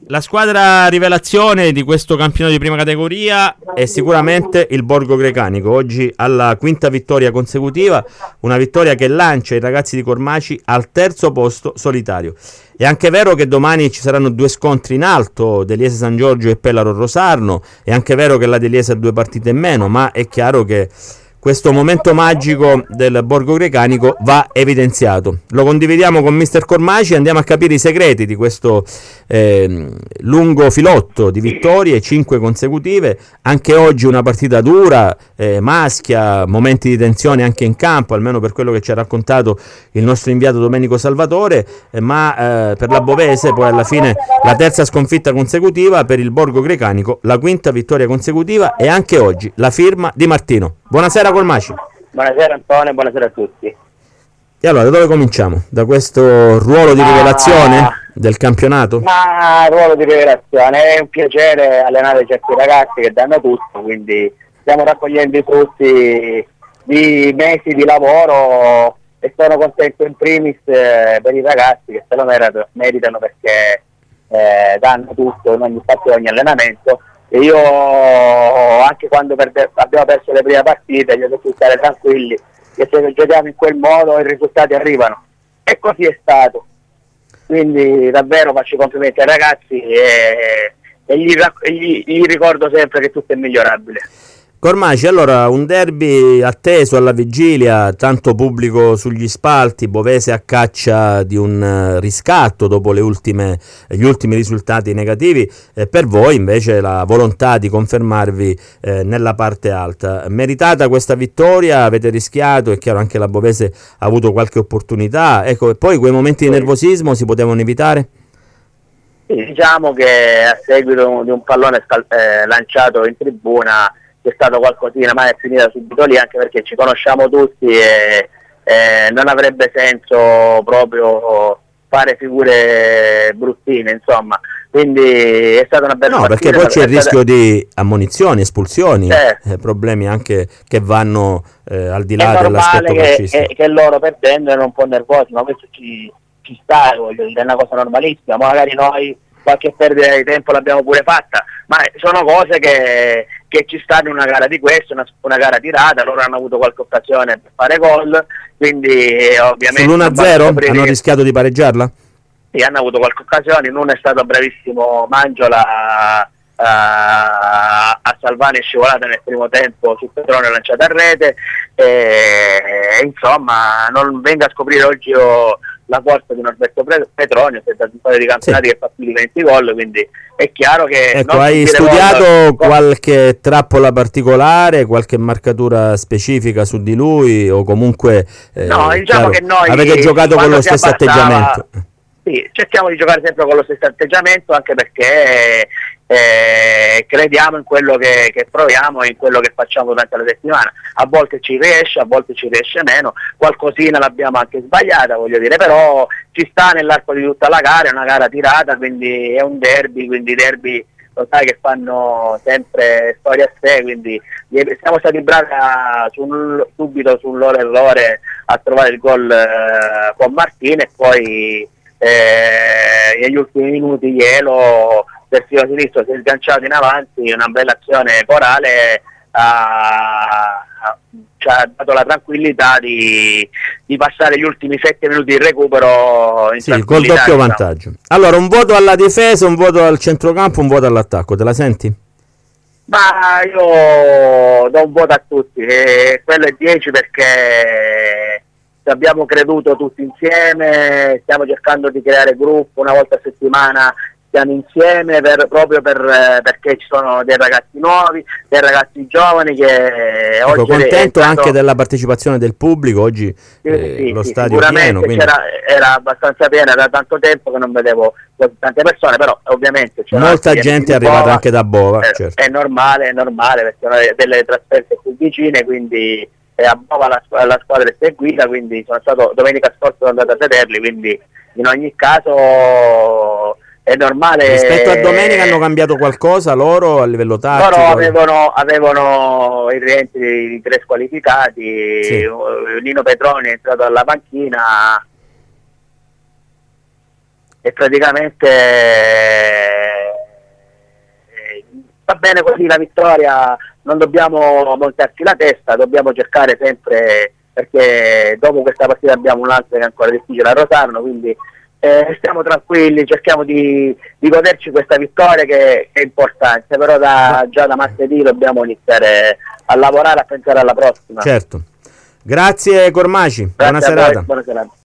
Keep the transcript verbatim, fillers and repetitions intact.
La squadra rivelazione di questo campionato di prima categoria è sicuramente il Borgo Grecanico, oggi alla quinta vittoria consecutiva, una vittoria che lancia i ragazzi di Cormaci al terzo posto solitario. È anche vero che domani ci saranno due scontri in alto, Deliese San Giorgio e Pellaro Rosarno, è anche vero che la Deliese ha due partite in meno, ma è chiaro che questo momento magico del Borgo Grecanico va evidenziato. Lo condividiamo con mister Cormaci e andiamo a capire i segreti di questo eh, lungo filotto di vittorie, cinque consecutive. Anche oggi una partita dura, eh, maschia, momenti di tensione anche in campo, almeno per quello che ci ha raccontato il nostro inviato Domenico Salvatore, eh, ma eh, per la Bovese poi alla fine la terza sconfitta consecutiva, per il Borgo Grecanico la quinta vittoria consecutiva e anche oggi la firma di Martino. Buonasera Cormaci. Buonasera Antonio, buonasera a tutti. E allora, da dove cominciamo? Da questo ruolo di rivelazione ma, del campionato? Ma ruolo di rivelazione, è un piacere allenare certi ragazzi che danno tutto, quindi stiamo raccogliendo i frutti di mesi di lavoro e sono contento in primis eh, per i ragazzi che se lo meritano, meritano perché eh, danno tutto in ogni parte di ogni allenamento. E io anche quando perde, abbiamo perso le prime partite gli ho detto stare tranquilli che se giochiamo in quel modo i risultati arrivano, e così è stato, quindi davvero faccio i complimenti ai ragazzi e, e gli, gli, gli ricordo sempre che tutto è migliorabile. Cormaci, allora un derby atteso alla vigilia, tanto pubblico sugli spalti, Bovese a caccia di un riscatto dopo le ultime, gli ultimi risultati negativi, eh, per voi invece la volontà di confermarvi eh, nella parte alta. Meritata questa vittoria, avete rischiato, è chiaro anche la Bovese ha avuto qualche opportunità, ecco, e poi quei momenti di nervosismo si potevano evitare? Sì, diciamo che a seguito di un pallone scal- eh, lanciato in tribuna c'è stato qualcosina, ma è finita subito lì, anche perché ci conosciamo tutti e eh, non avrebbe senso proprio fare figure bruttine, insomma, quindi è stata una bella no, partita. No, perché poi c'è il stata... rischio di ammonizioni, espulsioni, eh. Eh, problemi anche che vanno eh, al di là dell'aspetto calcistico. È normale che, che loro perdendo erano un po' nervosi, ma questo ci, ci sta, voglio dire, è una cosa normalissima, magari noi qualche perdita di tempo l'abbiamo pure fatta, ma sono cose che, che ci stanno in una gara di questo, una, una gara tirata, loro hanno avuto qualche occasione per fare gol, quindi ovviamente... Sull'uno a zero hanno che... rischiato di pareggiarla? Sì, hanno avuto qualche occasione, in uno è stato bravissimo Mangiola a, a Salvani, è scivolata nel primo tempo su Petrone, lanciata a rete, e, insomma non venga a scoprire oggi io la forza di Norberto Petronio, che da un paio di campionati sì. che fa più di venti gol, quindi è chiaro che... Ecco, hai studiato gol... qualche trappola particolare, qualche marcatura specifica su di lui, o comunque eh, no, diciamo chiaro, che noi avete giocato con lo stesso atteggiamento? Sì, cerchiamo di giocare sempre con lo stesso atteggiamento, anche perché eh, crediamo in quello che, che proviamo e in quello che facciamo durante la settimana. A volte ci riesce, a volte ci riesce meno, qualcosina l'abbiamo anche sbagliata, voglio dire, però ci sta nell'arco di tutta la gara, è una gara tirata, quindi è un derby, quindi i derby lo sai che fanno sempre storia a sé, quindi siamo stati bravi a, sul, subito sul loro errore a trovare il gol eh, con Martino, e poi Eh, negli ultimi minuti Ielo terzino sinistro si è sganciato in avanti, una bella azione corale ha, ci ha dato la tranquillità di, di passare gli ultimi sette minuti di recupero in sì, col doppio vantaggio. Allora, un voto alla difesa, un voto al centrocampo, un voto all'attacco, te la senti? Ma io do un voto a tutti, e quello è dieci perché abbiamo creduto tutti insieme, stiamo cercando di creare gruppo, una volta a settimana stiamo insieme per, proprio per, perché ci sono dei ragazzi nuovi, dei ragazzi giovani che ecco, oggi contento stato... anche della partecipazione del pubblico oggi, sì, eh, sì, lo sì, stadio pieno, quindi... c'era, era abbastanza pieno da tanto tempo che non vedevo tante persone, però ovviamente c'era molta gente è arrivata anche da Bova, è, certo. è normale, è normale perché sono delle trasferte più vicine, quindi e a Bova la, la squadra è seguita, quindi sono stato domenica scorsa sono andato a vederli, quindi in ogni caso è normale. Rispetto a domenica hanno cambiato qualcosa loro a livello tattico? Loro avevano, avevano i rientri di tre squalificati, sì. Nino Petroni è entrato alla panchina e praticamente va bene così la vittoria, non dobbiamo montarci la testa, dobbiamo cercare sempre, perché dopo questa partita abbiamo un'altra che è ancora difficile a Rosarno, quindi eh, stiamo tranquilli, cerchiamo di, di goderci questa vittoria che è importante, però da, già da martedì dobbiamo iniziare a lavorare, a pensare alla prossima. Certo. Grazie Cormaci, Grazie buona serata. Voi, buona serata.